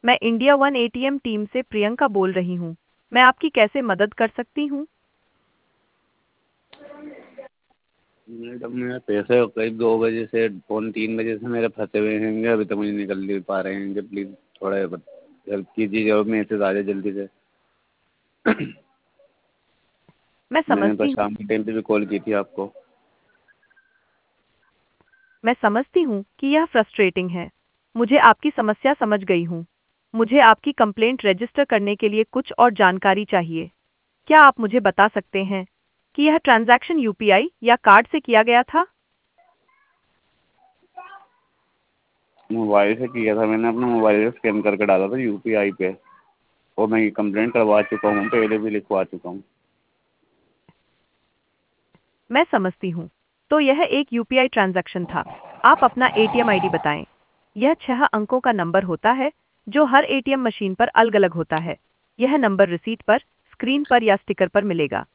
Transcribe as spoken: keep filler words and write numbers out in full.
मैं India one ATM team से प्रियंका बोल रही हूँ। मैं आपकी कैसे मदद कर सकती हूँ? मैडम मेरे पैसे करीब दो बजे से पौने तीन बजे से मेरे फंसे हुए हैं, अभी तक मुझे निकल नहीं पा रहे हैं। प्लीज़ थोड़ा हेल्प कीजिए और मैसेज आ जाए जल्दी से। मैं मैंने तो समझती हूँ शाम के टाइम पे भी कॉल की थी आपको। मैं समझती हूँ कि यह फ्रस्ट्रेटिंग है। मुझे आपकी समस्या समझ गई हूँ। मुझे आपकी कंप्लेंट रजिस्टर करने के लिए कुछ और जानकारी चाहिए। क्या आप मुझे बता सकते हैं कि यह ट्रांजैक्शन यूपीआई या कार्ड से किया गया था? मोबाइल से किया था, मैंने अपना मोबाइल से स्कैन करके डाला था यूपीआई पे, और मैं ये कंप्लेंट करवा चुका हूँ, पहले भी लिखवा चुका हूँ। मैं समझती हूँ। तो यह एक यूपीआई ट्रांजैक्शन था। आप अपना एटीएम आईडी बताएं। यह छह अंकों का नंबर होता है जो हर एटीएम मशीन पर अलग-अलग होता है। यह नंबर रिसीट पर, स्क्रीन पर या स्टिकर पर मिलेगा।